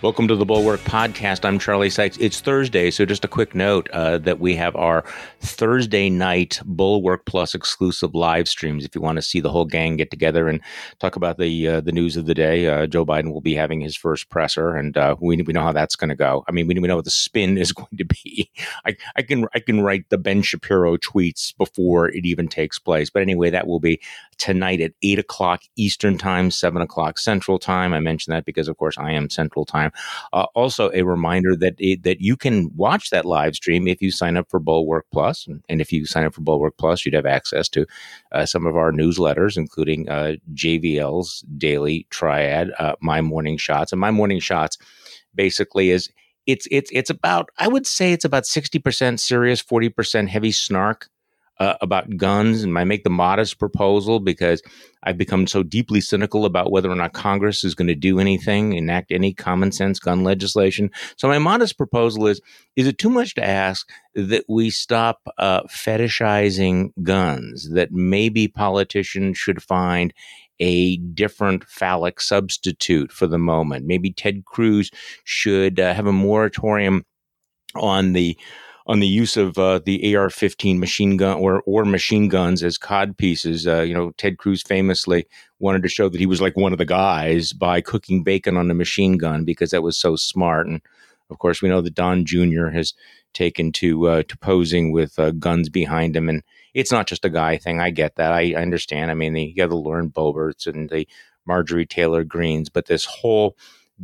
Welcome to the Bulwark Podcast. I'm Charlie Sykes. It's Thursday, so just a quick note that we have our Thursday night Bulwark Plus exclusive live streams. If you want to see the whole gang get together and talk about the news of the day, Joe Biden will be having his first presser, and we know how that's going to go. I mean, we know what the spin is going to be. I can write the Ben Shapiro tweets before it even takes place. But anyway, that will be tonight at 8 o'clock Eastern Time, 7 o'clock Central Time. I mentioned that because, of course, I am Central Time. Also, a reminder that you can watch that live stream if you sign up for Bulwark Plus. And if you sign up for Bulwark Plus, you'd have access to some of our newsletters, including JVL's Daily Triad, My Morning Shots. And My Morning Shots basically is it's about, I would say it's about 60% serious, 40% heavy snark about guns. And I make the modest proposal because I've become so deeply cynical about whether or not Congress is going to do anything, enact any common sense gun legislation. So my modest proposal is it too much to ask that we stop fetishizing guns, that maybe politicians should find a different phallic substitute for the moment? Maybe Ted Cruz should have a moratorium on the use of the AR-15 machine gun or machine guns as cod pieces. Ted Cruz famously wanted to show that he was like one of the guys by cooking bacon on a machine gun because that was so smart. And of course, we know that Don Jr. has taken to posing with guns behind him. And it's not just a guy thing. I get that. I understand. I mean, you got the Lauren Boeberts and the Marjorie Taylor Greens, but this whole,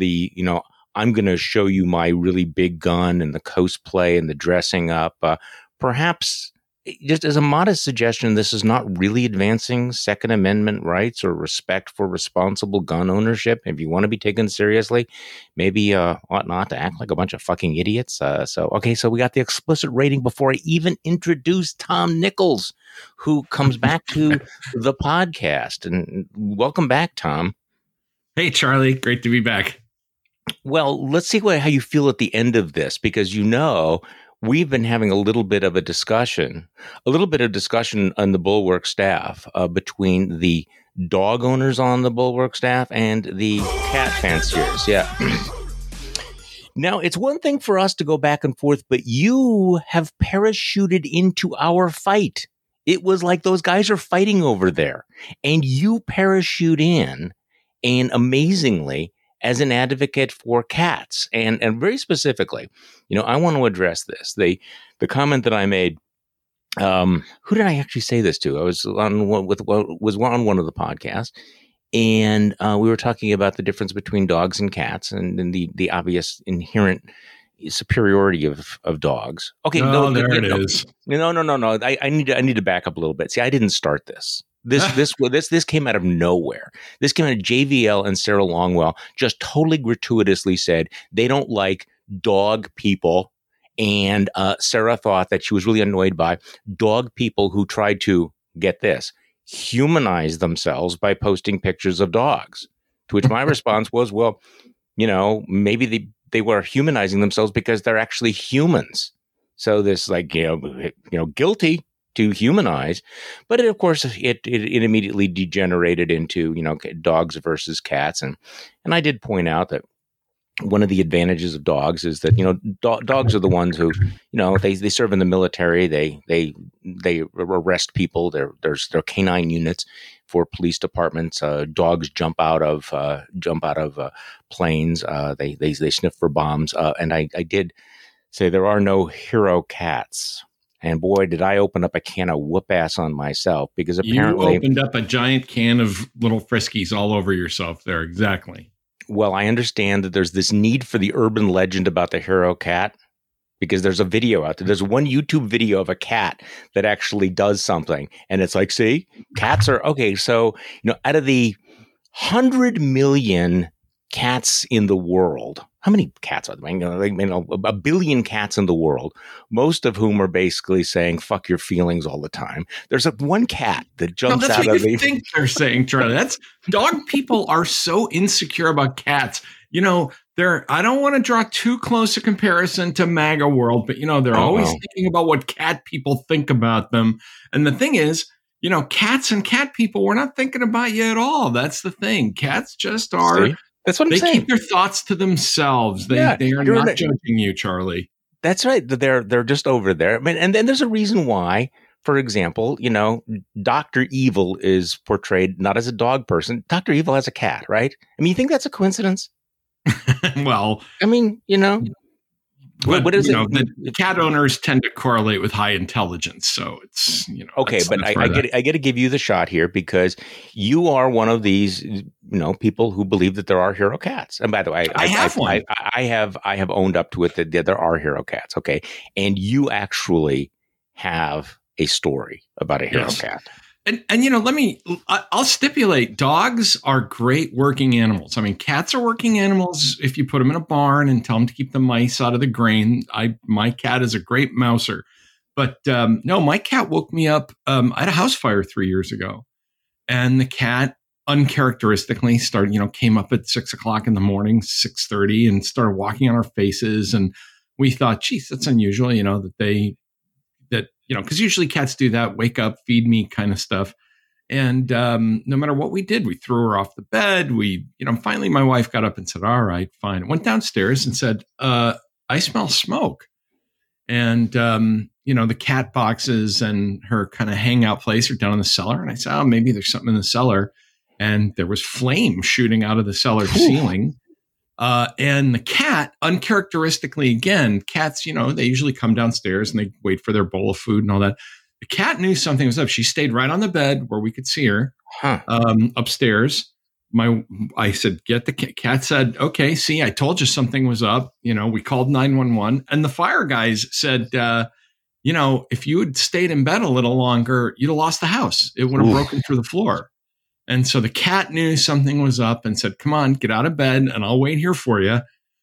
I'm going to show you my really big gun and the cosplay and the dressing up. Perhaps just as a modest suggestion, this is not really advancing Second Amendment rights or respect for responsible gun ownership. If you want to be taken seriously, maybe ought not to act like a bunch of fucking idiots. So we got the explicit rating before I even introduce Tom Nichols, who comes back to the podcast. And welcome back, Tom. Hey, Charlie. Great to be back. Well, let's see how you feel at the end of this, because we've been having a little bit of discussion on the Bulwark staff between the dog owners on the Bulwark staff and the cat fanciers. Yeah. Now, it's one thing for us to go back and forth, but you have parachuted into our fight. It was like those guys are fighting over there, and you parachute in, and amazingly, as an advocate for cats, and very specifically, I want to address this. The comment that I made. Who did I actually say this to? I was on one of the podcasts, and we were talking about the difference between dogs and cats, and the obvious inherent superiority of dogs. Okay, there it is. No. I need to back up a little bit. See, I didn't start this. This came out of nowhere. This came out of JVL and Sarah Longwell just totally gratuitously said they don't like dog people. And Sarah thought that she was really annoyed by dog people who tried to, get this, humanize themselves by posting pictures of dogs. To which my response was, well, maybe they were humanizing themselves because they're actually humans. So this guilty to humanize, but of course it immediately degenerated into dogs versus cats, and I did point out that one of the advantages of dogs is that dogs are the ones who they serve in the military, they arrest people, they're canine units for police departments. Dogs jump out of planes, they sniff for bombs, and I did say there are no hero cats. And boy, did I open up a can of whoop ass on myself, because apparently you opened up a giant can of little Friskies all over yourself there. Exactly. Well, I understand that there's this need for the urban legend about the hero cat, because there's a video out there. There's one YouTube video of a cat that actually does something. And it's like, see, cats are okay. So, out of the 100 million cats in the world, how many cats are there? A billion cats in the world, most of whom are basically saying "fuck your feelings" all the time. There's one cat that jumps out of the. Think they're saying, Charlie. That's dog people are so insecure about cats. I don't want to draw too close a comparison to MAGA world, but they're always thinking about what cat people think about them. And the thing is, cats and cat people, we're not thinking about you at all. That's the thing. Cats just are. See? That's what I'm They saying. keep their thoughts to themselves. They are not judging you, Charlie. That's right. They're just over there. I mean, and then there's a reason why. For example, Dr. Evil is portrayed not as a dog person. Dr. Evil has a cat, right? I mean, you think that's a coincidence? Well, I mean, but, what is it? The cat owners tend to correlate with high intelligence, so it's okay. But I get to give you the shot here because you are one of these people who believe that there are hero cats. And by the way, I have one. I have owned up to it that there are hero cats. Okay, and you actually have a story about a hero cat. And I'll stipulate dogs are great working animals. I mean, cats are working animals if you put them in a barn and tell them to keep the mice out of the grain. My cat is a great mouser. But no, my cat woke me up. I had a house fire 3 years ago. And the cat uncharacteristically came up at 6 o'clock in the morning, 6:30, and started walking on our faces. And we thought, geez, that's unusual, because usually cats do that, wake up, feed me kind of stuff. And no matter what we did, we threw her off the bed. Finally my wife got up and said, all right, fine. Went downstairs and said, I smell smoke. And, the cat boxes and her kind of hangout place are down in the cellar. And I said, oh, maybe there's something in the cellar. And there was flame shooting out of the cellar ceiling. And the cat, uncharacteristically, again, cats, they usually come downstairs and they wait for their bowl of food and all that. The cat knew something was up. She stayed right on the bed where we could see her upstairs. I said, get the cat. Cat said, okay, see, I told you something was up. We called 911 and the fire guys said, if you had stayed in bed a little longer, you'd have lost the house. It would have broken through the floor. And so the cat knew something was up and said, come on, get out of bed and I'll wait here for you.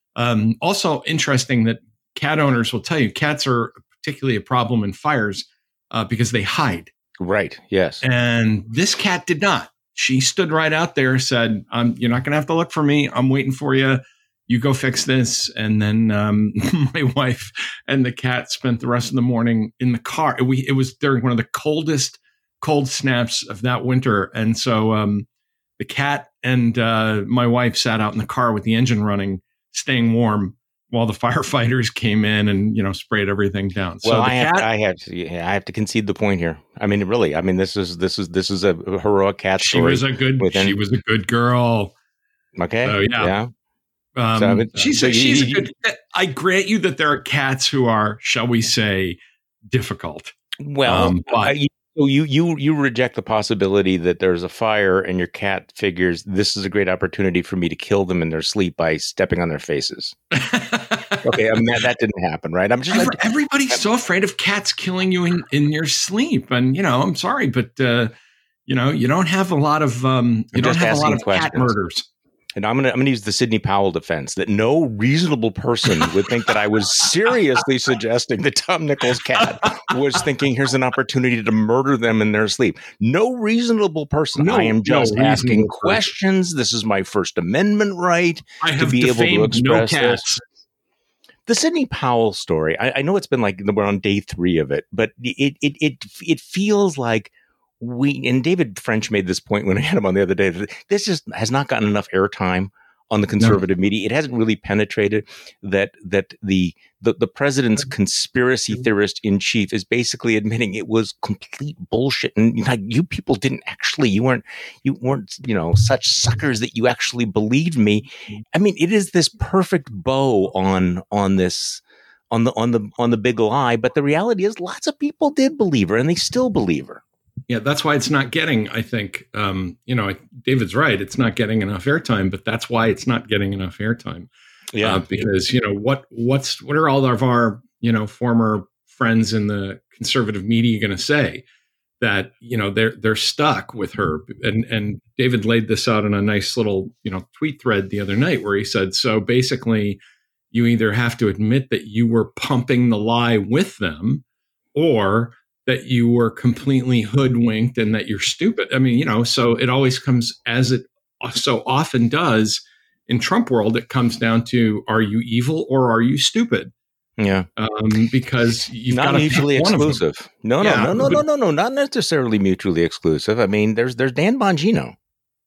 Also interesting that cat owners will tell you cats are particularly a problem in fires because they hide. Right. Yes. And this cat did not. She stood right out there, said, you're not going to have to look for me. I'm waiting for you. You go fix this. And then my wife and the cat spent the rest of the morning in the car. It was during one of the cold snaps of that winter. And so the cat and my wife sat out in the car with the engine running, staying warm while the firefighters came in and, sprayed everything down. Well, so I have to concede the point here. I mean, really, this is a heroic cat story. She was a good girl. Okay. So, yeah. She's a good, I grant you that there are cats who are, shall we say, difficult. Well, but so you reject the possibility that there's a fire and your cat figures this is a great opportunity for me to kill them in their sleep by stepping on their faces. Okay, that didn't happen, right? Everybody's so afraid of cats killing you in your sleep, and I'm sorry, but you don't have a lot of cat murders. And I'm gonna use the Sidney Powell defense that no reasonable person would think that I was seriously suggesting that Tom Nichols' cat was thinking here's an opportunity to murder them in their sleep. No reasonable person. I am just asking questions. This is my First Amendment right to be able to express this. The Sidney Powell story. I know it's been like we're on day 3 of it, but it feels like. And David French made this point when I had him on the other day, that this just has not gotten enough airtime on the conservative media. It hasn't really penetrated that the president's conspiracy theorist in chief is basically admitting it was complete bullshit. And like, you people didn't actually, you weren't, such suckers that you actually believed me. I mean, it is this perfect bow on this, on the big lie. But the reality is lots of people did believe her and they still believe her. Yeah, that's why it's not getting, I think, David's right. It's not getting enough airtime, but that's why it's not getting enough airtime. Yeah. Because, what are all of our, former friends in the conservative media going to say? That, they're stuck with her. And David laid this out in a nice little, tweet thread the other night where he said, so basically you either have to admit that you were pumping the lie with them or that you were completely hoodwinked and that you're stupid. I mean, so it always comes, as it so often does in Trump world, it comes down to, are you evil or are you stupid? Yeah. Because you've not got mutually exclusive. No, not necessarily mutually exclusive. I mean, there's Dan Bongino.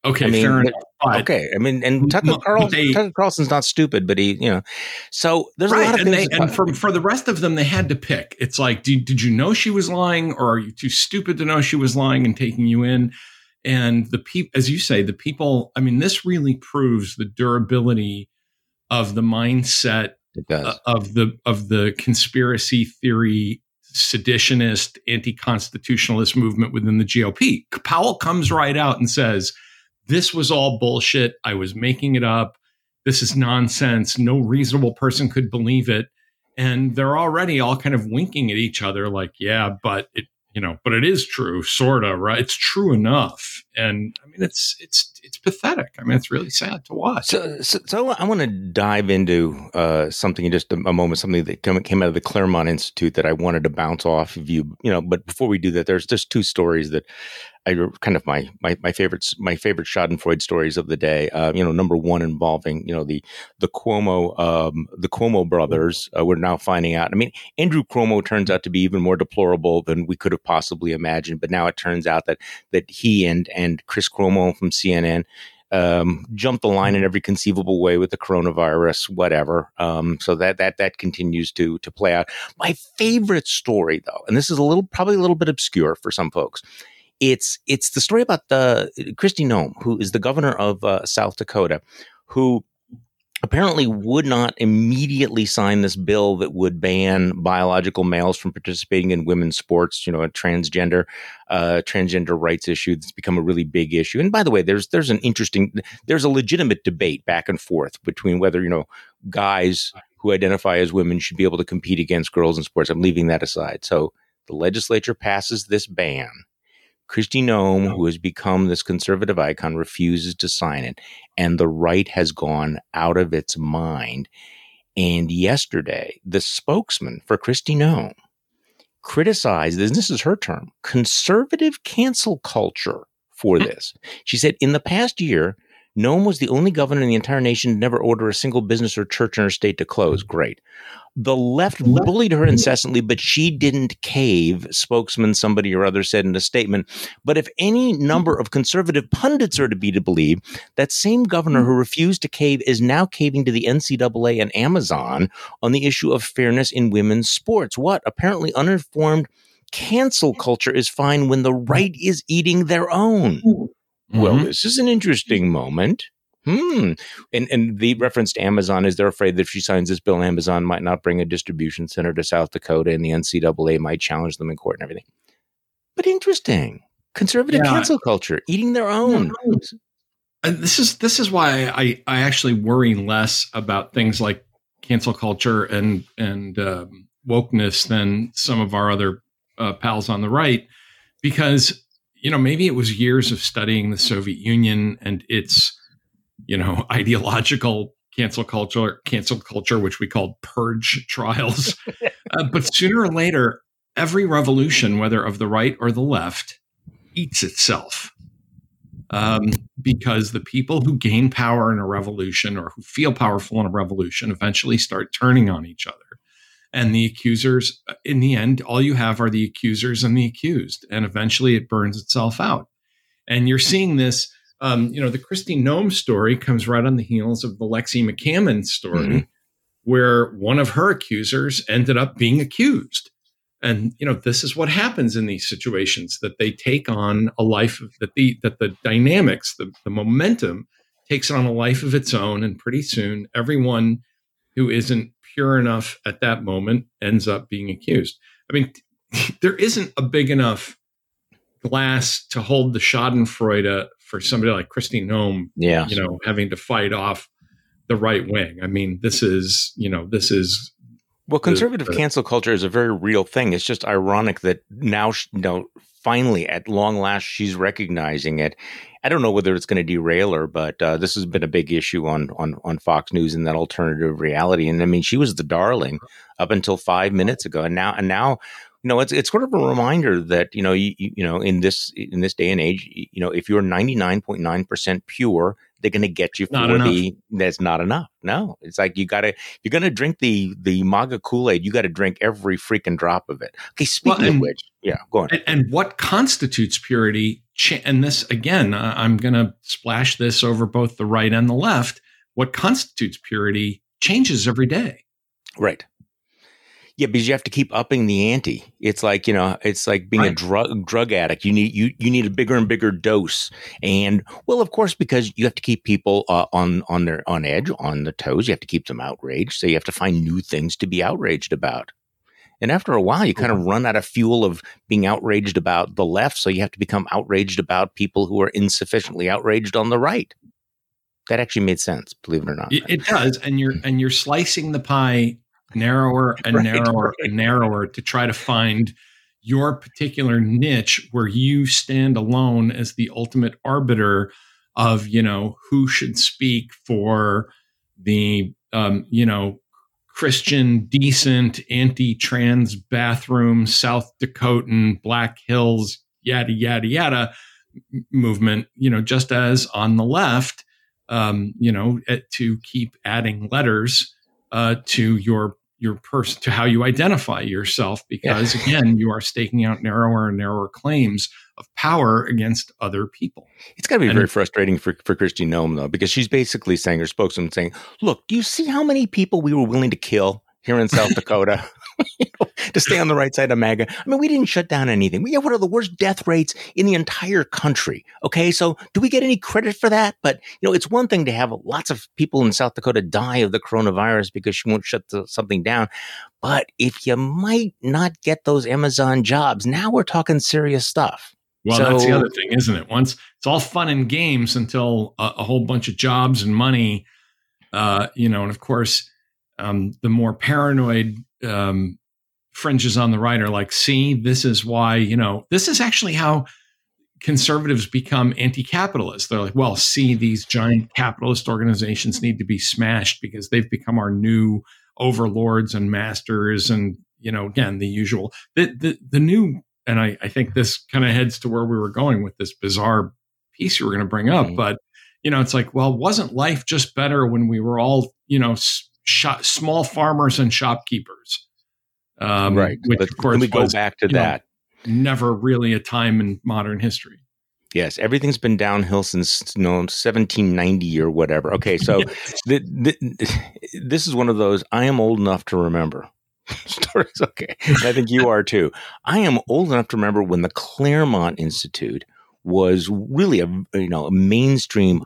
Okay, fair enough. Okay, I mean, and Tucker Carlson's not stupid, but he, so there's a lot of things. And for the rest of them, they had to pick. It's like, did you know she was lying, or are you too stupid to know she was lying and taking you in? And the people, as you say, the people. I mean, this really proves the durability of the mindset of the conspiracy theory, seditionist, anti-constitutionalist movement within the GOP. Powell comes right out and says, this was all bullshit. I was making it up. This is nonsense. No reasonable person could believe it. And they're already all kind of winking at each other like, yeah, but it is true, sort of, right? It's true enough. And I mean, it's pathetic. I mean, it's really sad to watch. So I want to dive into something in just a moment, something that came out of the Claremont Institute that I wanted to bounce off of you, but before we do that, there's just two stories that kind of my favorite Schadenfreude stories of the day. Number one involving the Cuomo brothers. We're now finding out. I mean, Andrew Cuomo turns out to be even more deplorable than we could have possibly imagined. But now it turns out that he and Chris Cuomo from CNN jumped the line in every conceivable way with the coronavirus, whatever. So that continues to play out. My favorite story, though, and this is probably a little bit obscure for some folks. It's the story about Kristi Noem, who is the governor of South Dakota, who apparently would not immediately sign this bill that would ban biological males from participating in women's sports. A transgender rights issue that's become a really big issue. And by the way, there's a legitimate debate back and forth between whether guys who identify as women should be able to compete against girls in sports. I'm leaving that aside. So the legislature passes this ban. Kristi Noem, who has become this conservative icon, refuses to sign it. And the right has gone out of its mind. And yesterday, the spokesman for Kristi Noem criticized, and this is her term, conservative cancel culture for this. She said, in the past year, Noem was the only governor in the entire nation to never order a single business or church in her state to close. Great. The left bullied her incessantly, but she didn't cave, spokesman somebody or other said in a statement. But if any number of conservative pundits are to be believed, that same governor who refused to cave is now caving to the NCAA and Amazon on the issue of fairness in women's sports. What? Apparently uninformed cancel culture is fine when the right is eating their own. Mm-hmm. Well, this is an interesting moment. And the reference to Amazon is they're afraid that if she signs this bill, Amazon might not bring a distribution center to South Dakota and the NCAA might challenge them in court and everything. But interesting. Conservative cancel culture, eating their own. This is why I actually worry less about things like cancel culture and wokeness than some of our other pals on the right, because maybe it was years of studying the Soviet Union and its ideological cancel culture, which we called purge trials. But sooner or later, every revolution, whether of the right or the left, eats itself. Because the people who gain power in a revolution or who feel powerful in a revolution eventually start turning on each other. And the accusers, in the end, all you have are the accusers and the accused. And eventually it burns itself out. And you're seeing this, the Kristi Noem story comes right on the heels of the Lexi McCammon story, where one of her accusers ended up being accused. And, this is what happens in these situations, that they take on a life that the dynamics, the momentum takes on a life of its own. And pretty soon, everyone who isn't pure enough at that moment ends up being accused. I mean, there isn't a big enough glass to hold the Schadenfreude for somebody like Kristi Noem, having to fight off the right wing. I mean, this is. Well, conservative cancel culture is a very real thing. It's just ironic that now, finally, at long last, she's recognizing it. I don't know whether it's going to derail her, but this has been a big issue on Fox News and that alternative reality. And I mean, she was the darling up until 5 minutes ago, and now, it's sort of a reminder that in this day and age, if you're 99.9% pure, they're going to get you that's not enough. No, it's like you're going to drink the MAGA Kool-Aid. You got to drink every freaking drop of it. Okay. Speaking of which, go on. And what constitutes purity and this again, I'm going to splash this over both the right and the left. What constitutes purity changes every day. Right. Yeah, because you have to keep upping the ante. It's like, it's like being a drug addict. You need a bigger and bigger dose. And well, of course, because you have to keep people on edge, on the toes. You have to keep them outraged. So you have to find new things to be outraged about. And after a while, you kind of run out of fuel of being outraged about the left. So you have to become outraged about people who are insufficiently outraged on the right. That actually made sense, believe it or not. It does. And you're slicing the pie narrower and narrower and narrower to try to find your particular niche where you stand alone as the ultimate arbiter of, who should speak for the, Christian, decent, anti-trans bathroom, South Dakotan, Black Hills, yada, yada, yada movement, just as on the left, to keep adding letters to your person, to how you identify yourself, because again, you are staking out narrower and narrower claims of power against other people. It's got to be very frustrating for Kristi Noem, though, because she's basically saying, her spokesman saying, look, do you see how many people we were willing to kill here in South Dakota to stay on the right side of MAGA? I mean, we didn't shut down anything. We have one of the worst death rates in the entire country. Okay, so do we get any credit for that? But, it's one thing to have lots of people in South Dakota die of the coronavirus because she won't shut something down. But if you might not get those Amazon jobs, now we're talking serious stuff. Well, that's the other thing, isn't it? Once it's all fun and games until a whole bunch of jobs and money, and of course, the more paranoid fringes on the right are like, see, this is why, this is actually how conservatives become anti-capitalist. They're like, well, see, these giant capitalist organizations need to be smashed because they've become our new overlords and masters. And, again, the usual, the new. And I think this kind of heads to where we were going with this bizarre piece you were going to bring up. But, it's like, well, wasn't life just better when we were all, small farmers and shopkeepers? Right. Which, of course, we go back to that. Never really a time in modern history. Yes, everything's been downhill since 1790 or whatever. Okay, so this is one of those I am old enough to remember stories. Okay, I think you are too. I am old enough to remember when the Claremont Institute was really a mainstream,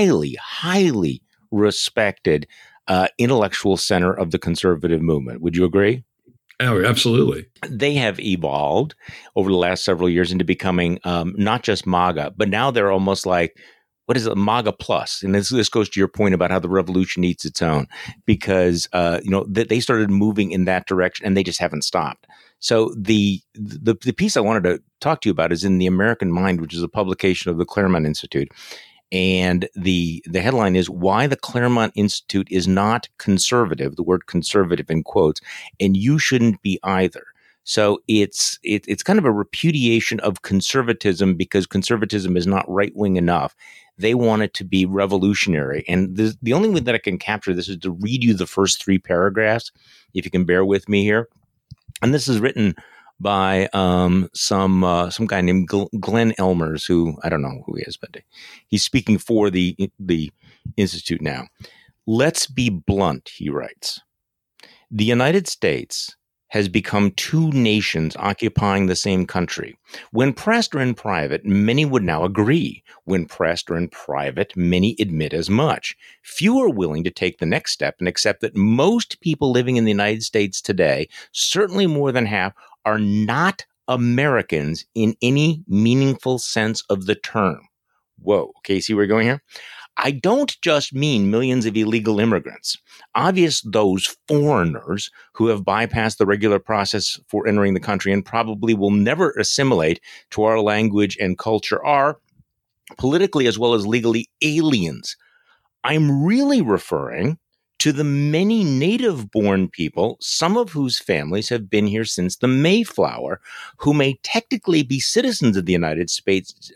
highly respected intellectual center of the conservative movement. Would you agree? Oh, absolutely. They have evolved over the last several years into becoming not just MAGA, but now they're almost like, what is it, MAGA plus? And this goes to your point about how the revolution eats its own, because they started moving in that direction and they just haven't stopped. So the piece I wanted to talk to you about is in The American Mind, which is a publication of the Claremont Institute. And the headline is Why the Claremont Institute is Not Conservative, the word conservative in quotes, and you shouldn't be either. So it's kind of a repudiation of conservatism because conservatism is not right-wing enough. They want it to be revolutionary. And the only way that I can capture this is to read you the first three paragraphs, if you can bear with me here. And this is written by some guy named Glenn Elmers, who I don't know who he is, but he's speaking for the Institute now. Let's be blunt, he writes. The United States has become two nations occupying the same country. When pressed or in private, many would now agree. When pressed or in private, many admit as much. Few are willing to take the next step and accept that most people living in the United States today, certainly more than half, are not Americans in any meaningful sense of the term. Whoa, okay, see where we're going here? I don't just mean millions of illegal immigrants. Obvious those foreigners who have bypassed the regular process for entering the country and probably will never assimilate to our language and culture are politically as well as legally aliens. I'm really referring to the many native-born people, some of whose families have been here since the Mayflower, who may technically be citizens of the United States,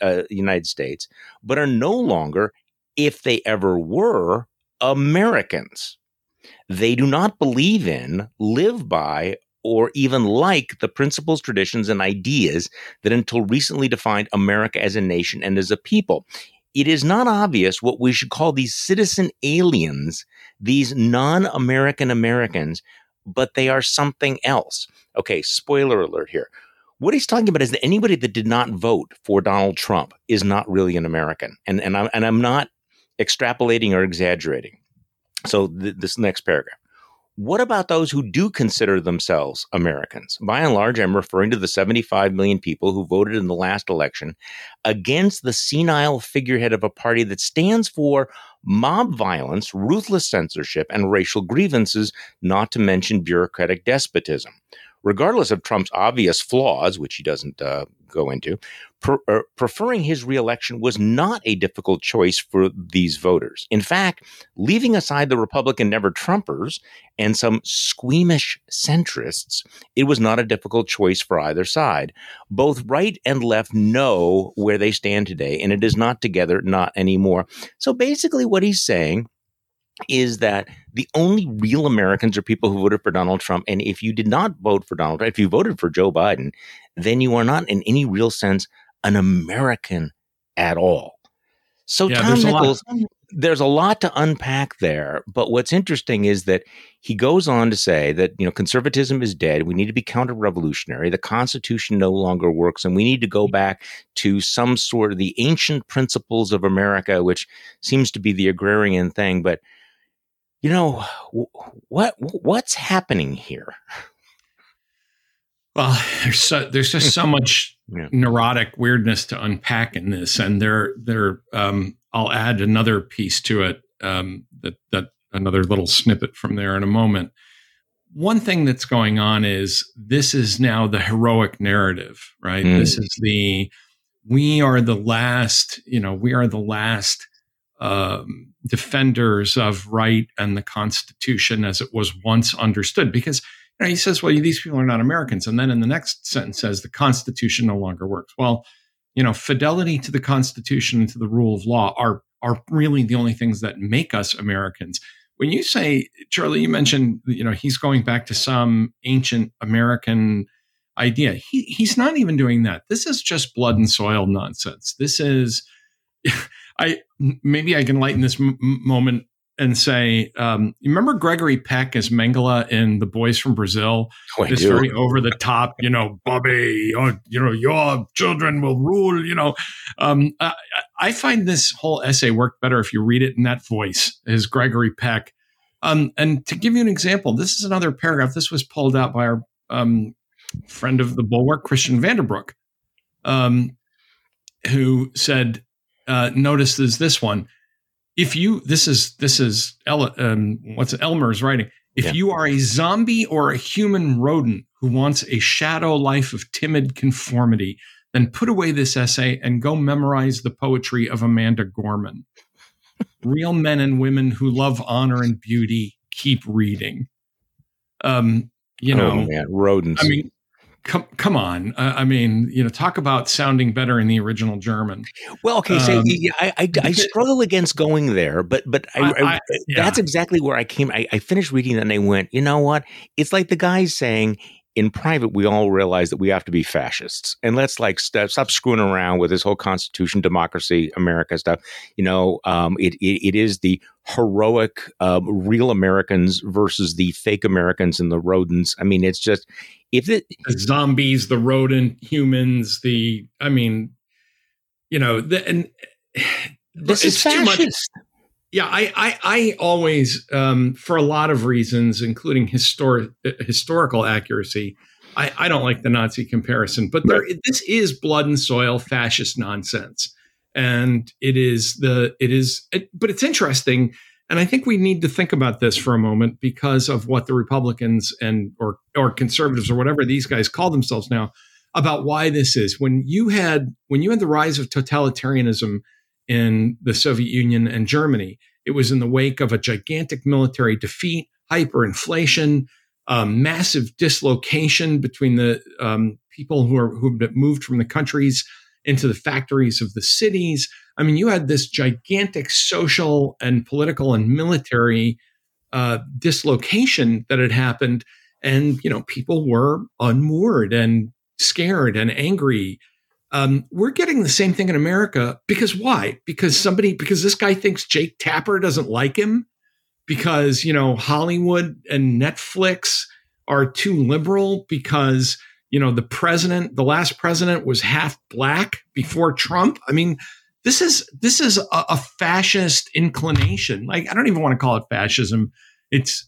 but are no longer, if they ever were, Americans. They do not believe in, live by, or even like the principles, traditions, and ideas that until recently defined America as a nation and as a people. It is not obvious what we should call these citizen aliens, these non-American Americans, but they are something else. Okay, spoiler alert here. What he's talking about is that anybody that did not vote for Donald Trump is not really an American. And I'm not extrapolating or exaggerating. So this next paragraph. What about those who do consider themselves Americans? By and large, I'm referring to the 75 million people who voted in the last election against the senile figurehead of a party that stands for mob violence, ruthless censorship, and racial grievances, not to mention bureaucratic despotism. Regardless of Trump's obvious flaws, which he doesn't go into, preferring his reelection was not a difficult choice for these voters. In fact, leaving aside the Republican never-Trumpers and some squeamish centrists, it was not a difficult choice for either side. Both right and left know where they stand today, and it is not together, not anymore. So basically what he's saying is that the only real Americans are people who voted for Donald Trump. And if you did not vote for Donald Trump, if you voted for Joe Biden, then you are not in any real sense an American at all. So yeah, Tom Nichols, there's a lot to unpack there. But what's interesting is that he goes on to say that, conservatism is dead. We need to be counter-revolutionary. The Constitution no longer works. And we need to go back to some sort of the ancient principles of America, which seems to be the agrarian thing. But what's happening here? Well, there's just so much neurotic weirdness to unpack in this, and I'll add another piece to it. That another little snippet from there in a moment. One thing that's going on is this is now the heroic narrative, right? This is we are the last defenders of right and the Constitution as it was once understood. Because he says, well, these people are not Americans. And then in the next sentence says the Constitution no longer works. Well, fidelity to the Constitution and to the rule of law are really the only things that make us Americans. When you say, Charlie, you mentioned, he's going back to some ancient American idea. He's not even doing that. This is just blood and soil nonsense. This is... Maybe I can lighten this moment and say, you remember Gregory Peck as Mengele in The Boys from Brazil? Oh, this very over the top, Bobby, your children will rule. I find this whole essay worked better if you read it in that voice, as Gregory Peck. And to give you an example, this is another paragraph. This was pulled out by our friend of the Bulwark, Christian Vanderbroek, who said. Notice there's this one. This is Elmer's writing. If you are a zombie or a human rodent who wants a shadow life of timid conformity, then put away this essay and go memorize the poetry of Amanda Gorman. Real men and women who love honor and beauty keep reading. Man, rodents. I mean, come on. Talk about sounding better in the original German. Well, okay. So I struggle against going there, but that's exactly where I came. I finished reading that and I went, you know what? It's like the guy's saying, in private, we all realize that we have to be fascists, and let's stop screwing around with this whole Constitution, democracy, America stuff. It is the heroic, real Americans versus the fake Americans and the rodents. I mean, it's just the zombies, the rodent humans, this is fascist. Yeah, I always, for a lot of reasons, including historical accuracy, I don't like the Nazi comparison. But this is blood and soil fascist nonsense, and but it's interesting, and I think we need to think about this for a moment because of what the Republicans or conservatives or whatever these guys call themselves now about why this is. When you had the rise of totalitarianism in the Soviet Union and Germany, it was in the wake of a gigantic military defeat, hyperinflation, massive dislocation between the people who had moved from the countries into the factories of the cities. I mean, you had this gigantic social and political and military dislocation that had happened. and people were unmoored and scared and angry. We're getting the same thing in America because why? Because this guy thinks Jake Tapper doesn't like him, because Hollywood and Netflix are too liberal, because the last president was half black before Trump. I mean, this is a fascist inclination. Like, I don't even want to call it fascism. It's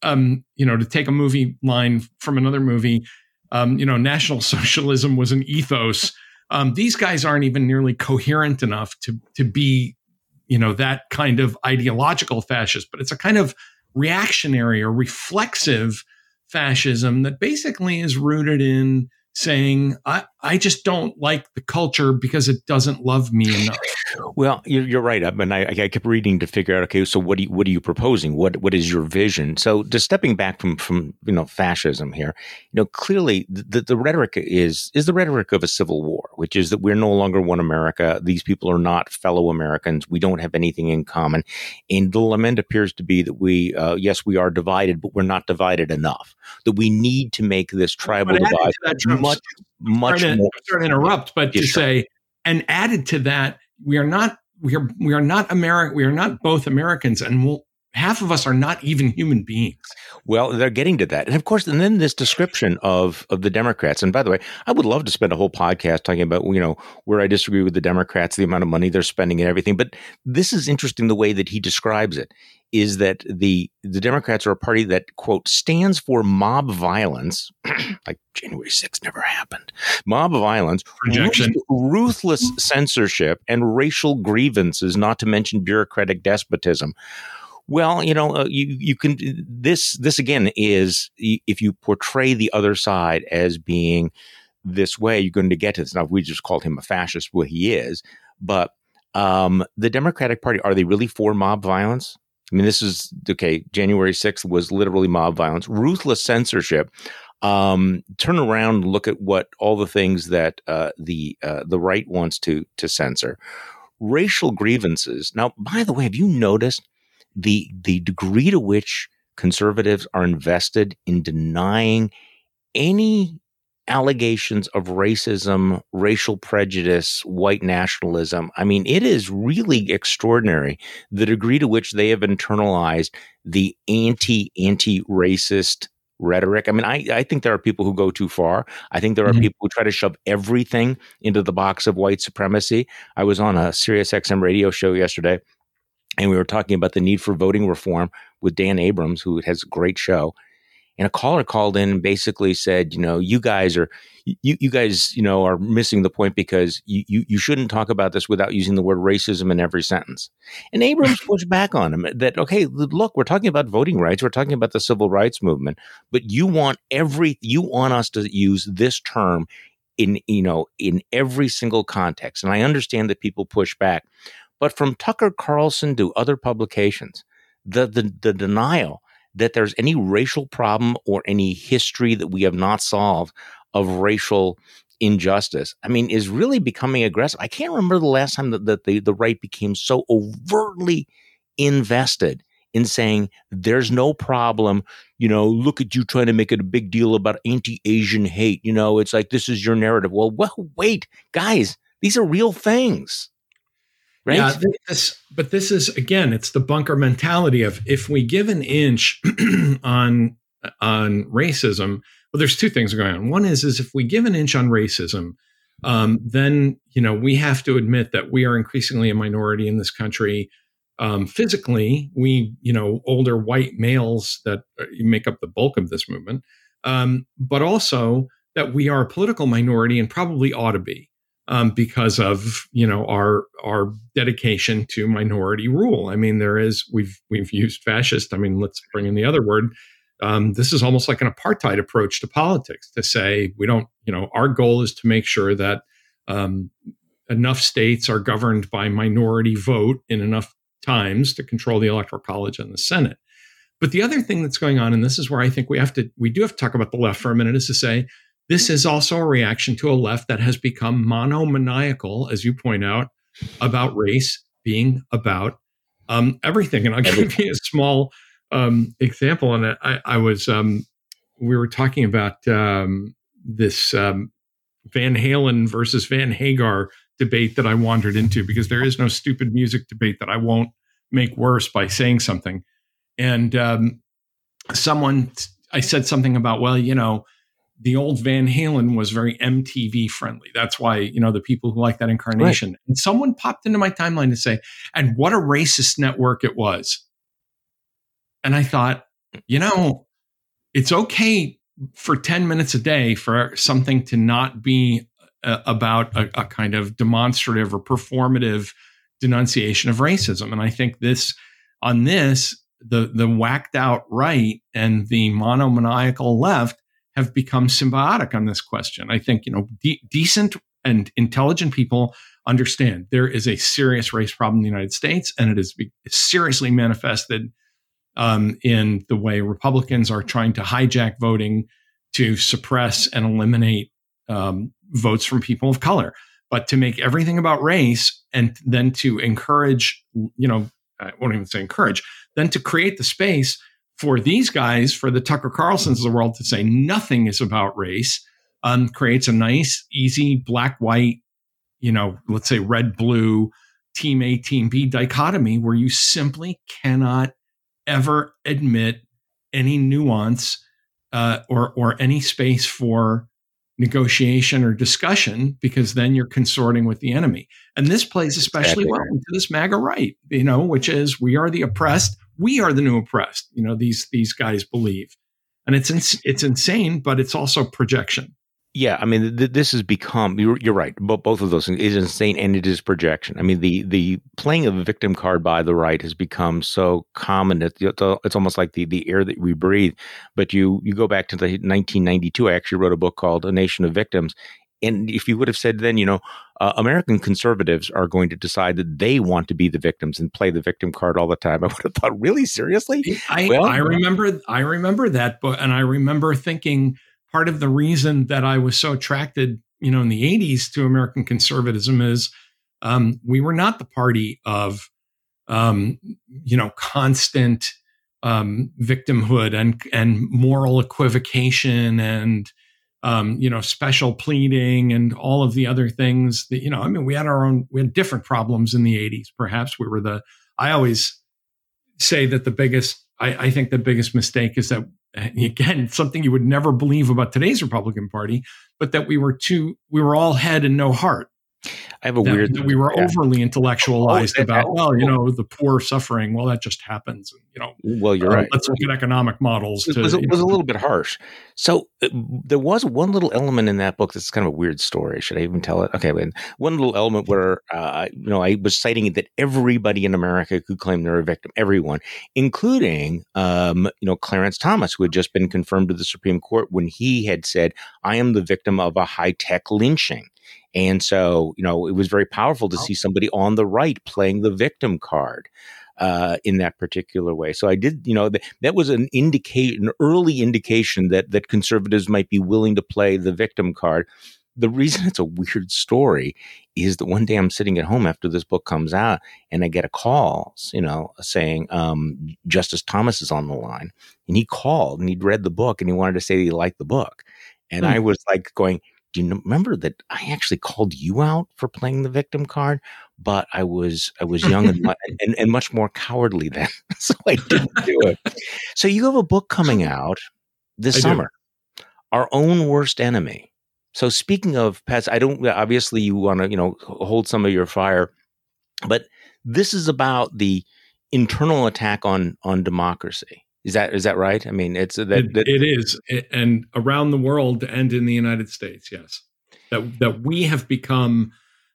to take a movie line from another movie, National Socialism was an ethos. These guys aren't even nearly coherent enough to be, that kind of ideological fascist, but it's a kind of reactionary or reflexive fascism that basically is rooted in saying, I just don't like the culture because it doesn't love me enough. Well, you're right. I kept reading to figure out, okay, so what are you proposing? What is your vision? So just stepping back from fascism here, clearly the rhetoric is the rhetoric of a civil war, which is that we're no longer one America. These people are not fellow Americans. We don't have anything in common. And the lament appears to be that we are divided, but we're not divided enough. That we need to make this tribal divide much more. Sorry to interrupt, but to say, and added to that, we are not American. We are not both Americans, and half of us are not even human beings. Well, they're getting to that. And of course, and then this description of the Democrats. And by the way, I would love to spend a whole podcast talking about, where I disagree with the Democrats, the amount of money they're spending and everything. But this is interesting, the way that he describes it, is that the Democrats are a party that, quote, stands for mob violence, like January 6th never happened, mob violence, ruthless censorship, and racial grievances, not to mention bureaucratic despotism. Well, you can, this again is, if you portray the other side as being this way, you're going to get to this. Now, we just called him a fascist, well, he is, but the Democratic Party, are they really for mob violence? I mean, this is, okay, January 6th was literally mob violence, ruthless censorship. Turn around and look at what all the things that the right wants to censor. Racial grievances. Now, by the way, have you noticed the degree to which conservatives are invested in denying any allegations of racism, racial prejudice, white nationalism? I mean, it is really extraordinary the degree to which they have internalized the anti-racist rhetoric. I mean, I think there are people who go too far. I think there are people who try to shove everything into the box of white supremacy. I was on a Sirius XM radio show yesterday, and we were talking about the need for voting reform with Dan Abrams, who has a great show. And a caller called in and basically said, you guys are missing the point, because you shouldn't talk about this without using the word racism in every sentence. And Abrams pushed back on him that, okay, look, we're talking about voting rights. We're talking about the civil rights movement, but you want us to use this term in every single context. And I understand that people push back, but from Tucker Carlson to other publications, the denial that there's any racial problem or any history that we have not solved of racial injustice, I mean, is really becoming aggressive. I can't remember the last time that the right became so overtly invested in saying there's no problem, look at you trying to make it a big deal about anti-Asian hate. It's like, this is your narrative. Well, wait, guys, these are real things. Right? Yeah, but this is, again, it's the bunker mentality of, if we give an inch on racism, well, there's two things going on. One is if we give an inch on racism, then we have to admit that we are increasingly a minority in this country. Physically, we older white males that make up the bulk of this movement, but also that we are a political minority and probably ought to be. Because of our dedication to minority rule. I mean, we've used fascist. I mean, let's bring in the other word. This is almost like an apartheid approach to politics, to say we don't. Our goal is to make sure that enough states are governed by minority vote in enough times to control the Electoral College and the Senate. But the other thing that's going on, and this is where I think we do have to talk about the left for a minute, is to say, this is also a reaction to a left that has become monomaniacal, as you point out, about race being about everything. And I'll give you a small example. And I was we were talking about this Van Halen versus Van Hagar debate that I wandered into, because there is no stupid music debate that I won't make worse by saying something. And I said something about, well, the old Van Halen was very MTV friendly. That's why, the people who like that incarnation. Right. And someone popped into my timeline to say, and what a racist network it was. And I thought, it's okay for 10 minutes a day for something to not be about a kind of demonstrative or performative denunciation of racism. And I think the whacked out right and the monomaniacal left have become symbiotic on this question. I think, decent and intelligent people understand there is a serious race problem in the United States, and it is seriously manifested in the way Republicans are trying to hijack voting to suppress and eliminate votes from people of color. But to make everything about race and then to encourage, I won't even say encourage, then to create the space for these guys, for the Tucker Carlsons of the world, to say nothing is about race, creates a nice, easy black-white, let's say red-blue, team A, team B dichotomy where you simply cannot ever admit any nuance or any space for negotiation or discussion, because then you're consorting with the enemy. And this plays especially well into this MAGA right, which is we are the oppressed. We are the new oppressed. These guys believe, and it's insane, but it's also projection. Yeah, I mean, this has become. You're right. Both of those things is insane, and it is projection. I mean, the playing of a victim card by the right has become so common that it's almost like the air that we breathe. But you go back to the 1992. I actually wrote a book called A Nation of Victims. And if you would have said then, American conservatives are going to decide that they want to be the victims and play the victim card all the time, I would have thought, really, seriously? I remember that book, and I remember thinking part of the reason that I was so attracted, in the 80s to American conservatism is we were not the party of, constant victimhood and moral equivocation and special pleading and all of the other things that, we had different problems in the 80s. Perhaps we were I always say that I think the biggest mistake is that, again, something you would never believe about today's Republican Party, but that we were all head and no heart. I have weird. We were overly intellectualized about, the poor suffering. Well, that just happens. Well, you're right. Let's look at economic models. It was a little bit harsh. So there was one little element in that book that's kind of a weird story. Should I even tell it? Okay, one little element where I was citing that everybody in America could claim they're a victim, everyone, including Clarence Thomas, who had just been confirmed to the Supreme Court when he had said, "I am the victim of a high-tech lynching." And so, it was very powerful to see somebody on the right playing the victim card in that particular way. So I did, that was an early indication that conservatives might be willing to play the victim card. The reason it's a weird story is that one day I'm sitting at home after this book comes out, and I get a call, saying Justice Thomas is on the line, and he called and he'd read the book and he wanted to say that he liked the book, and I was like going, do you remember that I actually called you out for playing the victim card? But I was young and much more cowardly then, so I didn't do it. So you have a book coming out this summer, Our Own Worst Enemy. So speaking of pets, obviously you want to hold some of your fire, but this is about the internal attack on democracy. Is that right? I mean, it is, and around the world and in the United States, yes, that we have become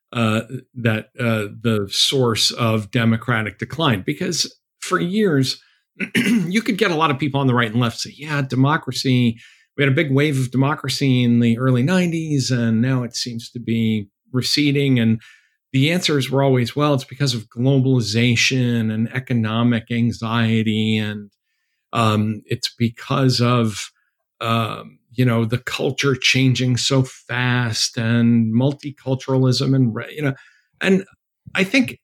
the source of democratic decline, because for years you could get a lot of people on the right and left say, yeah, democracy. We had a big wave of democracy in the early 90s, and now it seems to be receding. And the answers were always, well, it's because of globalization and economic anxiety, and it's because of, the culture changing so fast and multiculturalism and I think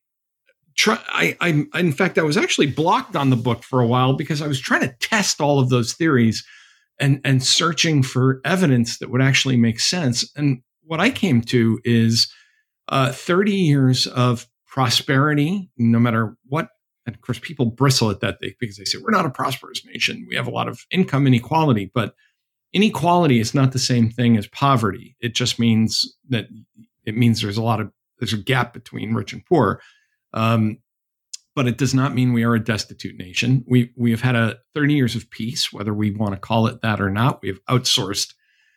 in fact, I was actually blocked on the book for a while because I was trying to test all of those theories and searching for evidence that would actually make sense. And what I came to is 30 years of prosperity, no matter what. And of course, people bristle at that because they say, we're not a prosperous nation. We have a lot of income inequality, but inequality is not the same thing as poverty. It just means that there's a gap between rich and poor. But it does not mean we are a destitute nation. We have had 30 years of peace, whether we want to call it that or not. We have outsourced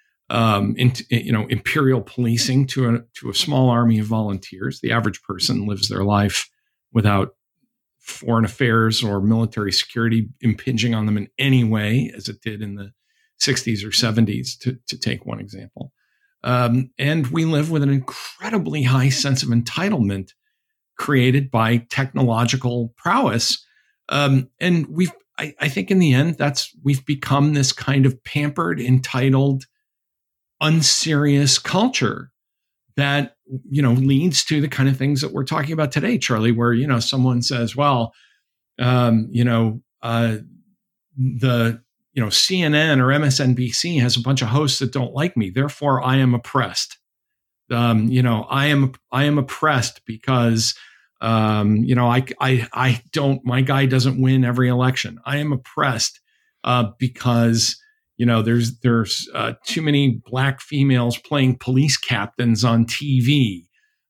imperial policing to a small army of volunteers. The average person lives their life without foreign affairs or military security impinging on them in any way, as it did in the 60s or 70s, to take one example. And we live with an incredibly high sense of entitlement created by technological prowess. And I think in the end, we've become this kind of pampered, entitled, unserious culture that, leads to the kind of things that we're talking about today, Charlie, where, someone says, well, CNN or MSNBC has a bunch of hosts that don't like me. Therefore, I am oppressed. I am oppressed because, my guy doesn't win every election. I am oppressed because, there's too many black females playing police captains on TV.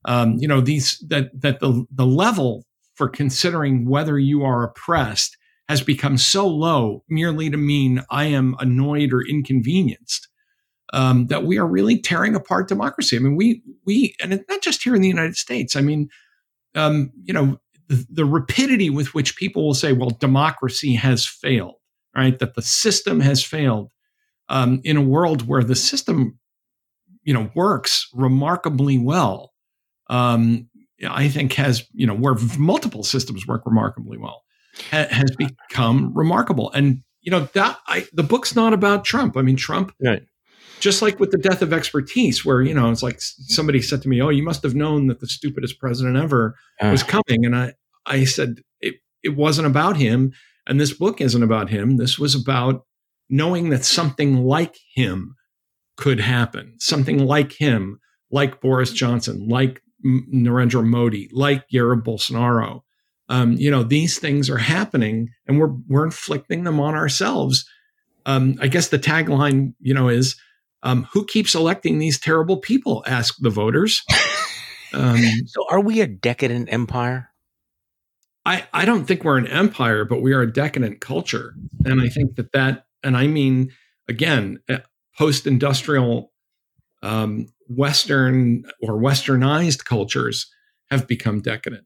The level for considering whether you are oppressed has become so low merely to mean I am annoyed or inconvenienced, that we are really tearing apart democracy. I mean, we, and it's not just here in the United States. I mean, the rapidity with which people will say, well, democracy has failed, right? That the system has failed, in a world where the system, works remarkably well. I think where multiple systems work remarkably well, has become remarkable. And, the book's not about Trump. I mean, Trump, right. Just like with the death of expertise, where, it's like somebody said to me, oh, you must have known that the stupidest president ever was coming. And I said, it wasn't about him. And this book isn't about him. This was about knowing that something like him could happen, something like him, like Boris Johnson, like Narendra Modi, like Jair Bolsonaro. These things are happening, and we're inflicting them on ourselves. I guess the tagline, is, who keeps electing these terrible people? Ask the voters. So are we a decadent empire? I don't think we're an empire, but we are a decadent culture. And I think that, and I mean, again, post-industrial Western or Westernized cultures have become decadent,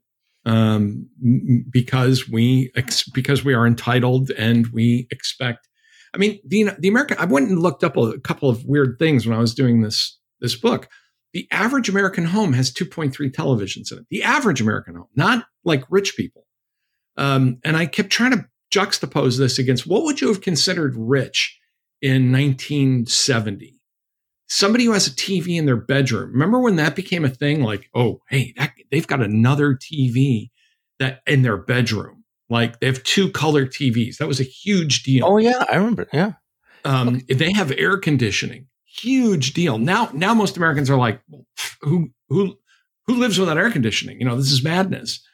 because we are entitled and we expect. I mean, the American. I went and looked up a couple of weird things when I was doing this book. The average American home has 2.3 televisions in it. The average American home, not like rich people. And I kept trying to juxtapose this against what would you have considered rich in 1970? Somebody who has a TV in their bedroom. Remember when that became a thing? Like, oh, hey, they've got another TV that in their bedroom. Like they have 2 color TVs. That was a huge deal. Oh yeah, I remember. Yeah. They have air conditioning. Huge deal. Now most Americans are like, who lives without air conditioning? This is madness.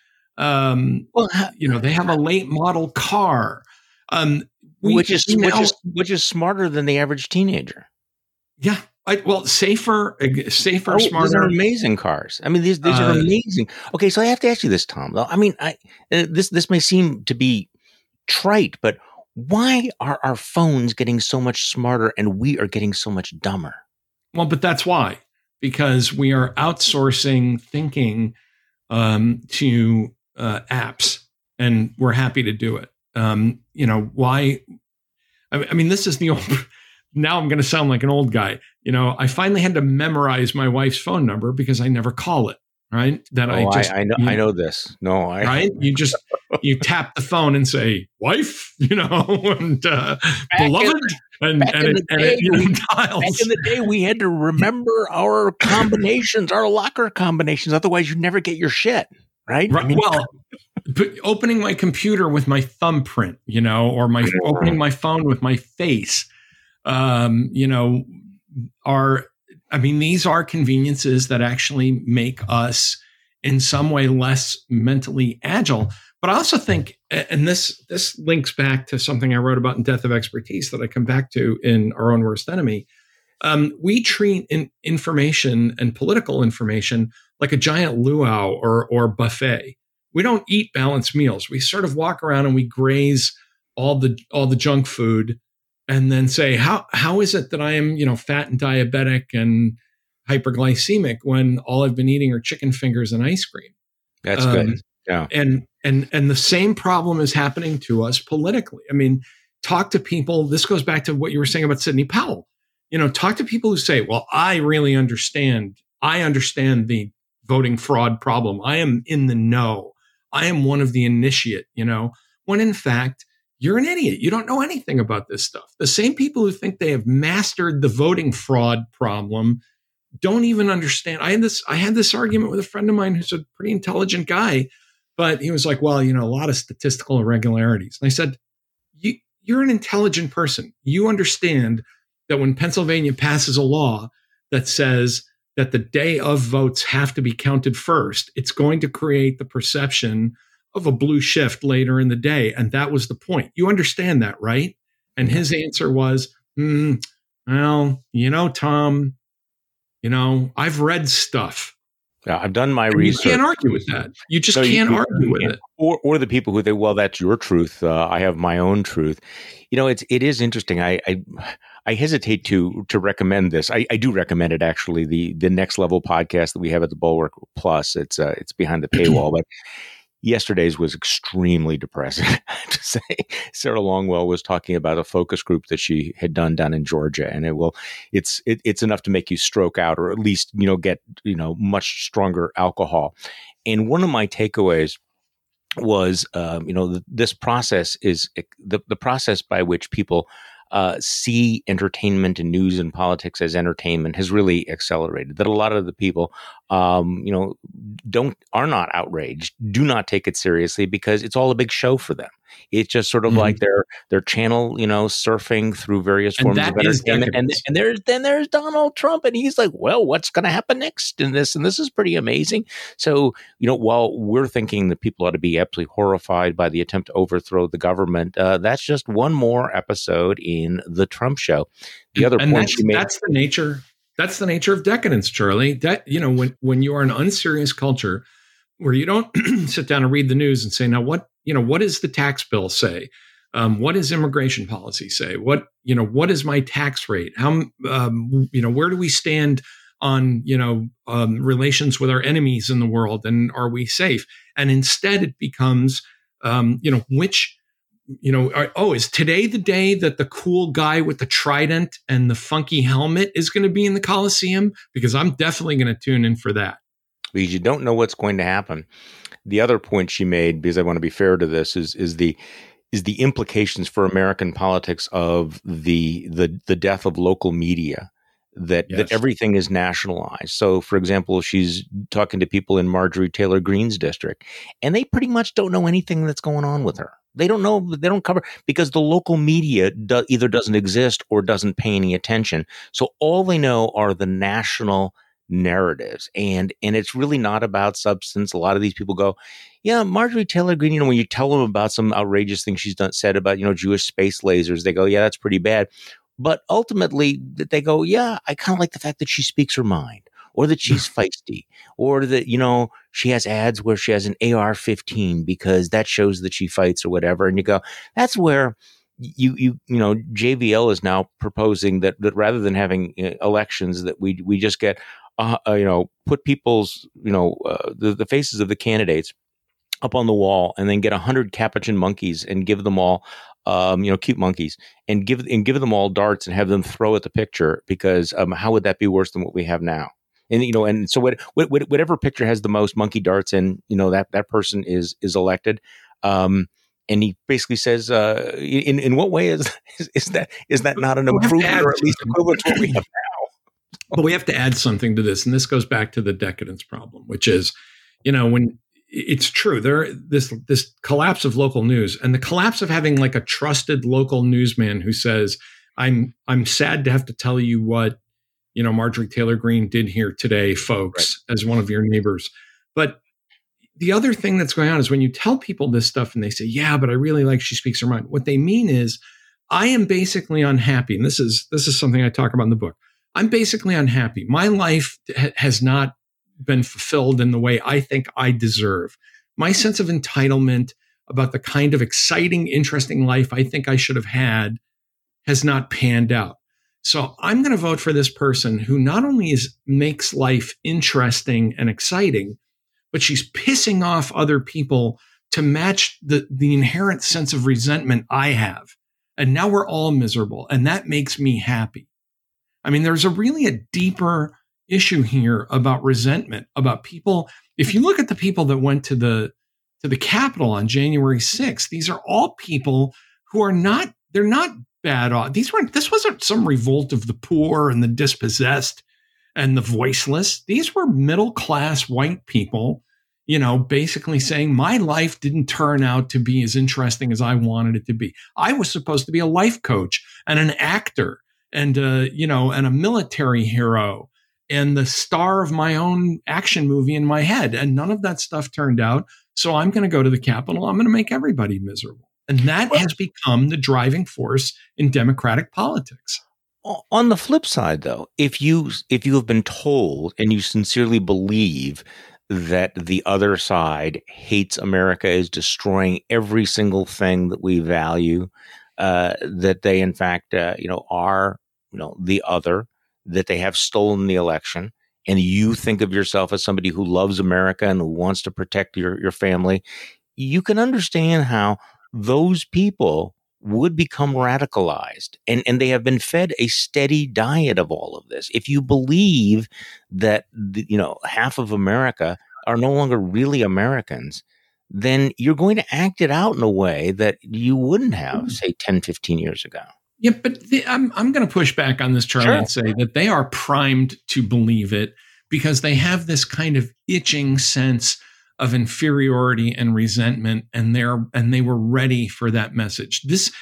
They have a late model car, which is smarter than the average teenager. Yeah. Safer, smarter. These are amazing cars. I mean, these are amazing. Okay, so I have to ask you this, Tom. I mean, this may seem to be trite, but why are our phones getting so much smarter and we are getting so much dumber? Well, but that's why, because we are outsourcing thinking to apps, and we're happy to do it. Why? I mean, this is the old. Now I'm going to sound like an old guy. I finally had to memorize my wife's phone number because I never call it. Right? I know this. No, right? You tap the phone and say, "Wife," and beloved, and it dials. Back in the day, we had to remember our combinations, our locker combinations. Otherwise, you never get your shit. Right? I mean, well, opening my computer with my thumbprint, or opening my phone with my face. you know, these are conveniences that actually make us in some way less mentally agile. But I also think, and this links back to something I wrote about in Death of Expertise that I come back to in Our Own Worst Enemy. We treat information and political information like a giant luau or buffet. We don't eat balanced meals. We sort of walk around and we graze all the junk food, and then say, how is it that I am, fat and diabetic and hyperglycemic when all I've been eating are chicken fingers and ice cream? That's good. Yeah. And the same problem is happening to us politically. I mean, talk to people. This goes back to what you were saying about Sidney Powell. Talk to people who say, well, I really understand. I understand the voting fraud problem. I am in the know. I am one of the initiate, when in fact, you're an idiot. You don't know anything about this stuff. The same people who think they have mastered the voting fraud problem don't even understand. I had this argument with a friend of mine who's a pretty intelligent guy, but he was like, well, a lot of statistical irregularities. And I said, you're an intelligent person. You understand that when Pennsylvania passes a law that says that the day of votes have to be counted first, it's going to create the perception of a blue shift later in the day. And that was the point. You understand that, right? And his answer was, well, Tom, I've read stuff. Yeah, I've done my research. You can't argue with that. You just can't argue with it. Or the people who think, well, that's your truth. I have my own truth. It is interesting. I hesitate to recommend this. I do recommend it, actually. The Next Level podcast that we have at the Bulwark Plus. It's behind the paywall, but yesterday's was extremely depressing. I have to say, Sarah Longwell was talking about a focus group that she had done down in Georgia, and it's enough to make you stroke out, or at least get much stronger alcohol. And one of my takeaways was this process is the process by which people see entertainment and news and politics as entertainment has really accelerated. That a lot of the people, are not outraged, do not take it seriously, because it's all a big show for them. It's just sort of like their channel, surfing through various forms of entertainment. And there's Donald Trump, and he's like, well, what's going to happen next in this? And this is pretty amazing. So, while we're thinking that people ought to be absolutely horrified by the attempt to overthrow the government, that's just one more episode in the Trump show. The other point she made, that's the nature of decadence, Charlie. That, when you are an unserious culture where you don't sit down and read the news and say, now what does the tax bill say? What does immigration policy say? What is my tax rate? How, where do we stand on, relations with our enemies in the world? And are we safe? And instead it becomes, is today the day that the cool guy with the trident and the funky helmet is going to be in the Coliseum? Because I'm definitely going to tune in for that. Because you don't know what's going to happen. The other point she made, because I want to be fair to this, is the implications for American politics of the death of local media. That everything is nationalized. So, for example, she's talking to people in Marjorie Taylor Greene's district, and they pretty much don't know anything that's going on with her. They don't know. They don't cover, because the local media either doesn't exist or doesn't pay any attention. So all they know are the national narratives, and it's really not about substance. A lot of these people go, yeah, Marjorie Taylor Greene, when you tell them about some outrageous thing she's said about, Jewish space lasers, they go, yeah, that's pretty bad. But ultimately they go, yeah, I kind of like the fact that she speaks her mind, or that she's feisty, or that, she has ads where she has an AR-15 because that shows that she fights or whatever. And you go, that's where JVL is now proposing that rather than having elections, that we just get, put people's, the faces of the candidates up on the wall, and then get 100 capuchin monkeys and give them all, cute monkeys, and give them all darts and have them throw at the picture, because how would that be worse than what we have now? And and so whatever picture has the most monkey darts in, that person is elected. And he basically says, in what way is that not an improvement, or at least equivalent to what we have now? But we have to add something to this, and this goes back to the decadence problem, which is, when it's true, this collapse of local news, and the collapse of having like a trusted local newsman who says, I'm sad to have to tell you what, Marjorie Taylor Greene did here today, folks, as one of your neighbors. But the other thing that's going on is when you tell people this stuff and they say, yeah, but I really like she speaks her mind. What they mean is, I am basically unhappy. And this is something I talk about in the book. I'm basically unhappy. My life has not been fulfilled in the way I think I deserve. My sense of entitlement about the kind of exciting, interesting life I think I should have had has not panned out. So I'm going to vote for this person who not only makes life interesting and exciting, but she's pissing off other people to match the inherent sense of resentment I have. And now we're all miserable. And that makes me happy. I mean, there's a deeper issue here about resentment, about people. If you look at the people that went to the Capitol on January 6th, these are all people who they're not bad off. This wasn't some revolt of the poor and the dispossessed and the voiceless. These were middle-class white people, basically saying my life didn't turn out to be as interesting as I wanted it to be. I was supposed to be a life coach and an actor and and a military hero and the star of my own action movie in my head. And none of that stuff turned out. So I'm going to go to the Capitol. I'm going to make everybody miserable. And that has become the driving force in democratic politics. On the flip side, though, if you have been told and you sincerely believe that the other side hates America, is destroying every single thing that we value, that they in fact are the other, that they have stolen the election, and you think of yourself as somebody who loves America and who wants to protect your family, you can understand how those people would become radicalized, and they have been fed a steady diet of all of this. If you believe that half of America are no longer really Americans, then you're going to act it out in a way that you wouldn't have, say, 10, 15 years ago. Yeah, but I'm going to push back on this, Charlie, Sure. and say that they are primed to believe it because they have this kind of itching sense of inferiority and resentment, and they were ready for that message. This,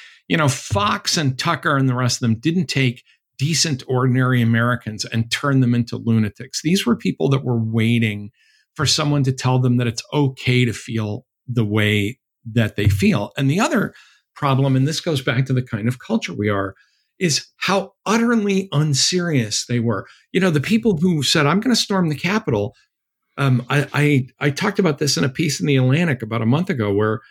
Fox and Tucker and the rest of them didn't take decent, ordinary Americans and turn them into lunatics. These were people that were waiting for someone to tell them that it's okay to feel the way that they feel. And the other problem, and this goes back to the kind of culture we are, is how utterly unserious they were. The people who said, I'm going to storm the Capitol. I talked about this in a piece in the Atlantic about a month ago, where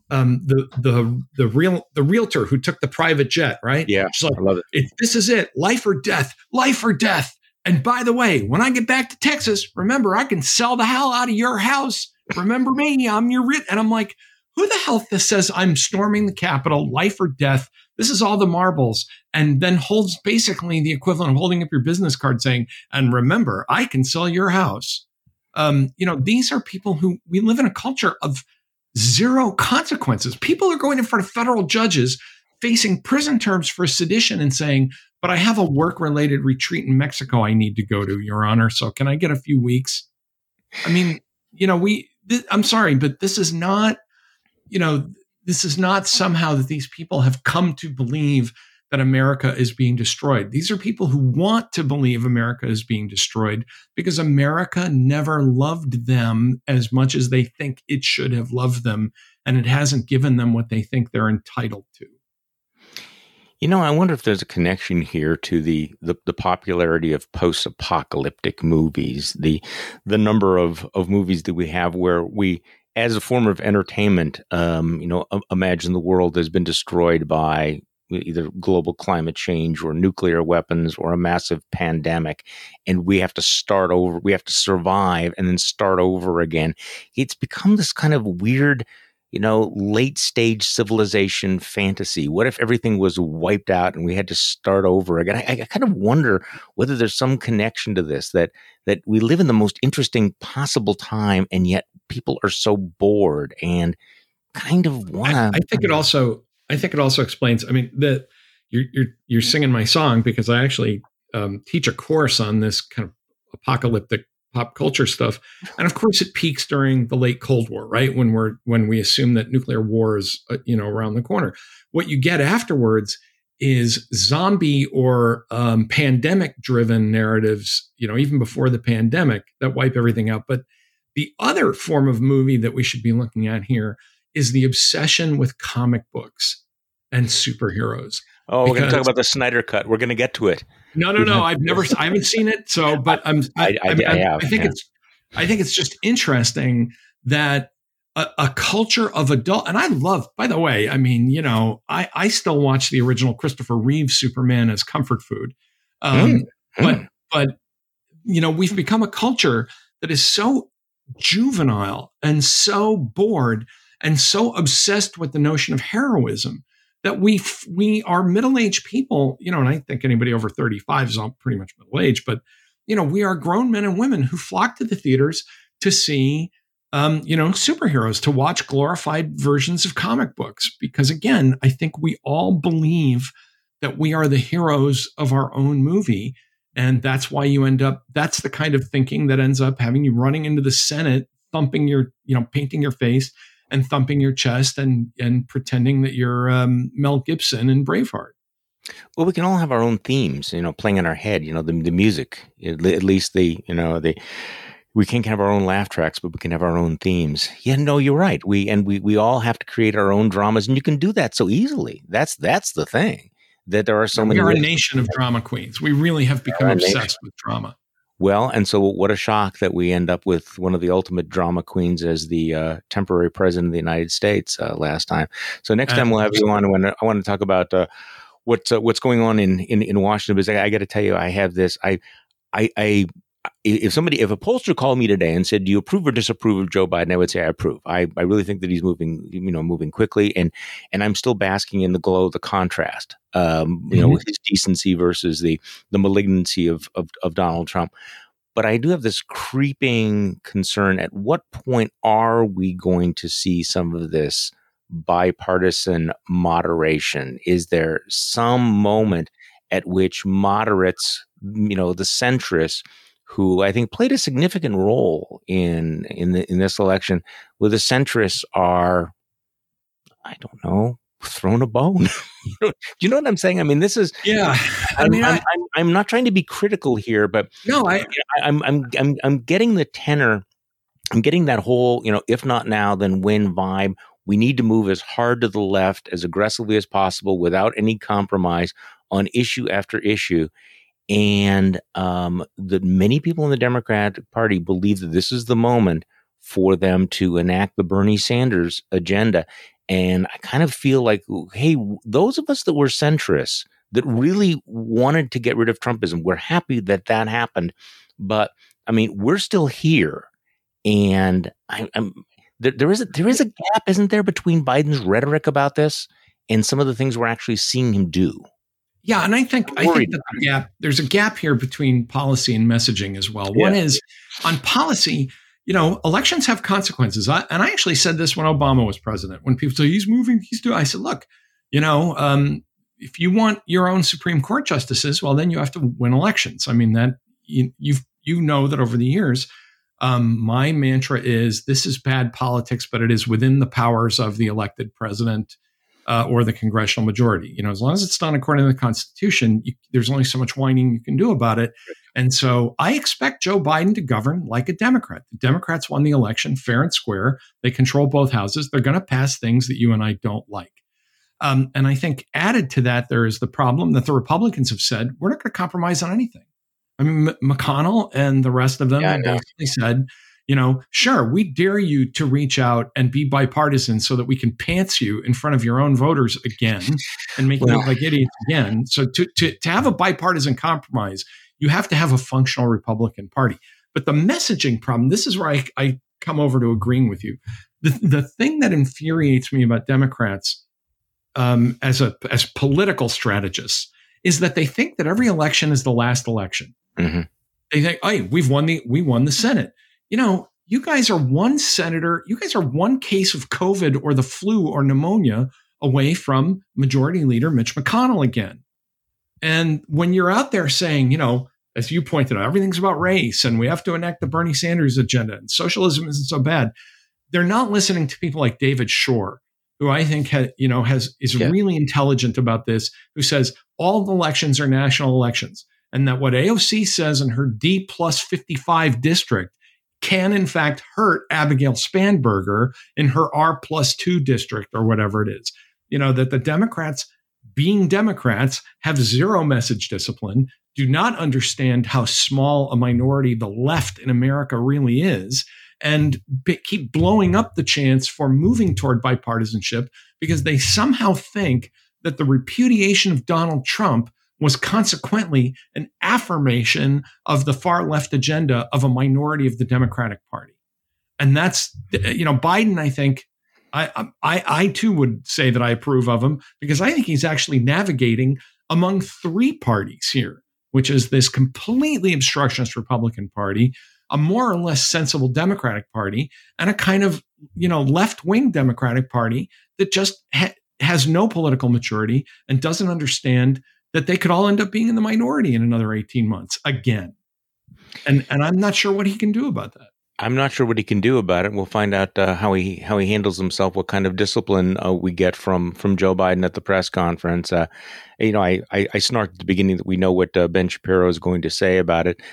the realtor who took the private jet, right? Yeah, she's like, I love it. This is it, life or death, life or death. And by the way, when I get back to Texas, remember, I can sell the hell out of your house. Remember me, I'm your rich. And I'm like, who the hell says I'm storming the Capitol, life or death? This is all the marbles. And then holds basically the equivalent of holding up your business card saying, and remember, I can sell your house. These are people who, we live in a culture of zero consequences. People are going in front of federal judges facing prison terms for sedition and saying, but I have a work-related retreat in Mexico I need to go to, Your Honor. So can I get a few weeks? I mean, I'm sorry, but this is not, somehow that these people have come to believe that America is being destroyed. These are people who want to believe America is being destroyed because America never loved them as much as they think it should have loved them, and it hasn't given them what they think they're entitled to. I wonder if there's a connection here to the popularity of post-apocalyptic movies, the number of movies that we have where we, as a form of entertainment, imagine the world has been destroyed by either global climate change or nuclear weapons or a massive pandemic, and we have to start over. We have to survive and then start over again. It's become this kind of weird, late stage civilization fantasy. What if everything was wiped out and we had to start over again? I kind of wonder whether there's some connection to this, that we live in the most interesting possible time, and yet people are so bored and kind of want to. I think it also explains. I mean, that you're singing my song because I actually teach a course on this kind of apocalyptic pop culture stuff, and of course, it peaks during the late Cold War, right? When we assume that nuclear war is around the corner. What you get afterwards is zombie or pandemic driven narratives, even before the pandemic, that wipe everything out. But the other form of movie that we should be looking at here is the obsession with comic books and superheroes. Oh, we're going to talk about the Snyder Cut. We're going to get to it. No. I haven't seen it. So, but I think it's just interesting that a culture of adult, and I love, by the way, I still watch the original Christopher Reeve Superman as comfort food. But we've become a culture that is so juvenile and so bored and so obsessed with the notion of heroism that we are middle-aged people, and I think anybody over 35 is all pretty much middle-aged, but we are grown men and women who flock to the theaters to see superheroes, to watch glorified versions of comic books, because again, I think we all believe that we are the heroes of our own movie. And that's why that's the kind of thinking that ends up having you running into the Senate, thumping painting your face and thumping your chest and pretending that you're Mel Gibson in Braveheart. Well, we can all have our own themes, playing in our head, the music, at least we can't have our own laugh tracks, but we can have our own themes. Yeah, no, you're right. We all have to create our own dramas, and you can do that so easily. That's the thing. That there are so many. We are a nation of drama queens. We really have become obsessed with drama. Well, and so what a shock that we end up with one of the ultimate drama queens as the temporary president of the United States last time. So next time we'll have you on. I want to talk about what's going on in Washington. Because I got to tell you, I have this. If a pollster called me today and said, "Do you approve or disapprove of Joe Biden?" I would say I approve. I really think that he's moving quickly, and I'm still basking in the glow of the contrast, with his decency versus the malignancy of Donald Trump. But I do have this creeping concern: at what point are we going to see some of this bipartisan moderation? Is there some moment at which moderates, the centrists, who I think played a significant role in this election, where the centrists are, I don't know, thrown a bone? Do you know what I'm saying? I mean, this is I'm not trying to be critical here, but no, I'm getting the tenor. I'm getting that whole, if not now, then when vibe. We need to move as hard to the left, as aggressively as possible, without any compromise on issue after issue. And the many people in the Democratic Party believe that this is the moment for them to enact the Bernie Sanders agenda. And I kind of feel like, hey, those of us that were centrists, that really wanted to get rid of Trumpism, we're happy that happened. But I mean, we're still here, and there is a gap, isn't there, between Biden's rhetoric about this and some of the things we're actually seeing him do. Yeah, and I think that there's a gap here between policy and messaging as well. One is on policy, elections have consequences. I actually said this when Obama was president. When people say he's moving, I said, look, if you want your own Supreme Court justices, well, then you have to win elections. I mean, that you know that over the years, my mantra is this is bad politics, but it is within the powers of the elected president or the congressional majority. As long as it's done according to the Constitution, there's only so much whining you can do about it. And so I expect Joe Biden to govern like a Democrat. The Democrats won the election fair and square. They control both houses. They're going to pass things that you and I don't like. And I think added to that, there is the problem that the Republicans have said, we're not going to compromise on anything. I mean, McConnell and the rest of them basically said, sure, we dare you to reach out and be bipartisan so that we can pants you in front of your own voters again and make you look like idiots again. So to have a bipartisan compromise, you have to have a functional Republican Party. But the messaging problem, this is where I come over to agreeing with you. The thing that infuriates me about Democrats as political strategists is that they think that every election is the last election. Mm-hmm. They think, hey, we won the Senate. You guys are one senator, you guys are one case of COVID or the flu or pneumonia away from Majority Leader Mitch McConnell again. And when you're out there saying, as you pointed out, everything's about race and we have to enact the Bernie Sanders agenda and socialism isn't so bad, they're not listening to people like David Shor, who I think is really intelligent about this, who says all elections are national elections, and that what AOC says in her D plus 55 district can in fact hurt Abigail Spanberger in her R plus 2 district or whatever it is. That the Democrats, being Democrats, have zero message discipline, do not understand how small a minority the left in America really is, and keep blowing up the chance for moving toward bipartisanship because they somehow think that the repudiation of Donald Trump was consequently an affirmation of the far left agenda of a minority of the Democratic Party. And that's, Biden, I think, I too would say that I approve of him because I think he's actually navigating among three parties here, which is this completely obstructionist Republican Party, a more or less sensible Democratic Party, and a kind of, left-wing Democratic Party that just has no political maturity and doesn't understand that they could all end up being in the minority in another 18 months again. And I'm not sure what he can do about that. I'm not sure what he can do about it. We'll find out how he handles himself, what kind of discipline we get from Joe Biden at the press conference. I snarked at the beginning that we know what Ben Shapiro is going to say about it.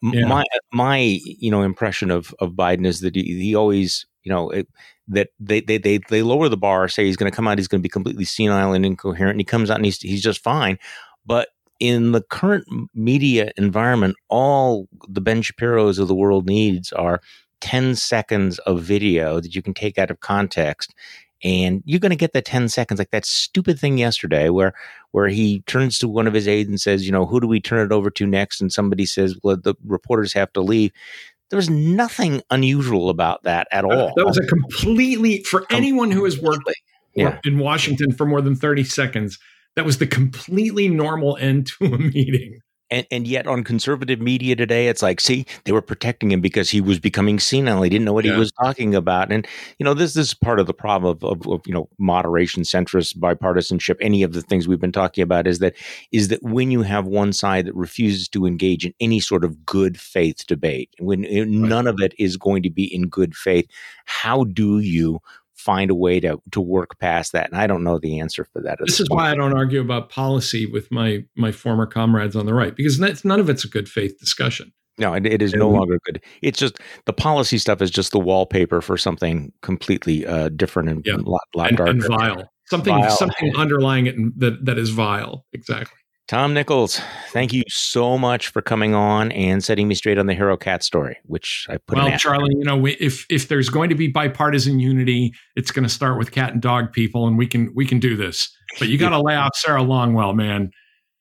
My impression of Biden is that he always that they lower the bar, say he's going to come out, he's going to be completely senile and incoherent, and he comes out and he's just fine, but in the current media environment, all the Ben Shapiros of the world needs are 10 seconds of video that you can take out of context. And you're going to get that 10 seconds, like that stupid thing yesterday where he turns to one of his aides and says, who do we turn it over to next? And somebody says, well, the reporters have to leave. There was nothing unusual about that at all. That was a completely, for anyone who has worked in Washington for more than 30 seconds, that was the completely normal end to a meeting. And yet on conservative media today, it's like, see, they were protecting him because he was becoming senile. He didn't know what he was talking about. And, this is part of the problem of moderation, centrist, bipartisanship, any of the things we've been talking about is that when you have one side that refuses to engage in any sort of good faith debate, when none of it is going to be in good faith, how do you find a way to work past that? And I don't know the answer for that. This is why I don't argue about policy with my former comrades on the right, because none of it's a good faith discussion. No, it is no longer good. It's just the policy stuff is just the wallpaper for something completely different and a lot darker. And vile. Something underlying it that is vile. Exactly. Tom Nichols, thank you so much for coming on and setting me straight on the Hero Cat story, which I put in. Well, Charlie, if there's going to be bipartisan unity, it's going to start with cat and dog people, and we can do this. But you got to lay off Sarah Longwell, man.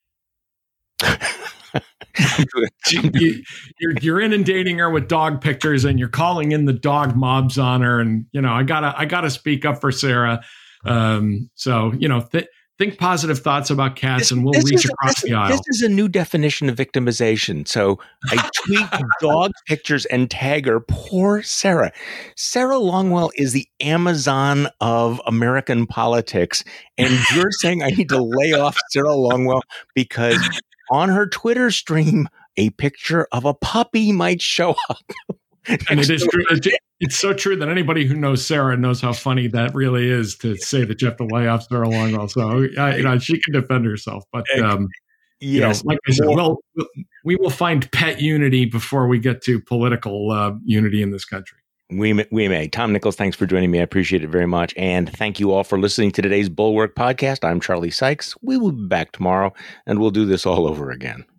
You're inundating her with dog pictures, and you're calling in the dog mobs on her, and I gotta speak up for Sarah. Think positive thoughts about cats, and we'll reach across the aisle. This is a new definition of victimization. So I tweet dog pictures and tag her. Poor Sarah. Sarah Longwell is the Amazon of American politics. And you're saying I need to lay off Sarah Longwell because on her Twitter stream, a picture of a puppy might show up. And it is true. It's so true that anybody who knows Sarah knows how funny that really is to say that you have to lay off Sarah Longwell. So, she can defend herself. But, yes, like I said, we will find pet unity before we get to political unity in this country. We may. Tom Nichols, thanks for joining me. I appreciate it very much. And thank you all for listening to today's Bulwark podcast. I'm Charlie Sykes. We will be back tomorrow, and we'll do this all over again.